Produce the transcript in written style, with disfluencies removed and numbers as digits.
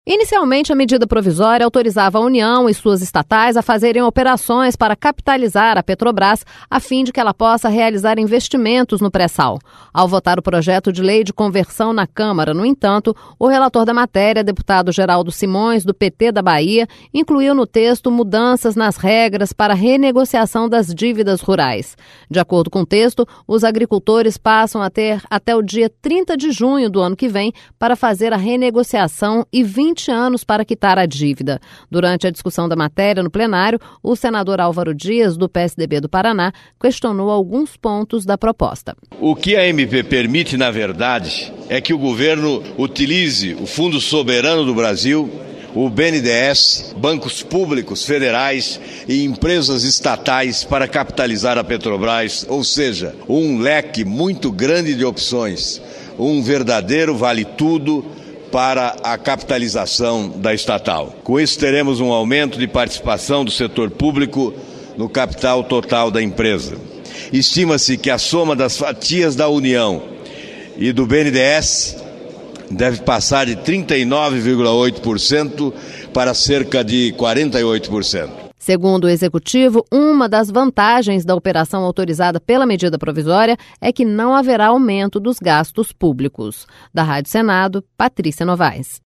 Inicialmente, a medida provisória autorizava a União e suas estatais a fazerem operações para capitalizar a Petrobras, a fim de que ela possa realizar investimentos no pré-sal. Ao votar o projeto de lei de conversão na Câmara, no entanto, o relator da matéria, deputado Geraldo Simões, do PT da Bahia, incluiu no texto mudanças nas regras para a renegociação das dívidas rurais. De acordo com o texto, os agricultores passam a ter até o dia 30 de junho do ano que vem para fazer a renegociação e 20 anos para quitar a dívida. Durante a discussão da matéria no plenário, o senador Álvaro Dias, do PSDB do Paraná, questionou alguns pontos da proposta. O que a MP permite, na verdade, é que o governo utilize o Fundo Soberano do Brasil, o BNDES, bancos públicos federais e empresas estatais para capitalizar a Petrobras, ou seja, um leque muito grande de opções, um verdadeiro vale-tudo para a capitalização da estatal. Com isso, teremos um aumento de participação do setor público no capital total da empresa. Estima-se que a soma das fatias da União e do BNDES deve passar de 39,8% para cerca de 48%. Segundo o Executivo, uma das vantagens da operação autorizada pela medida provisória é que não haverá aumento dos gastos públicos. Da Rádio Senado, Patrícia Novaes.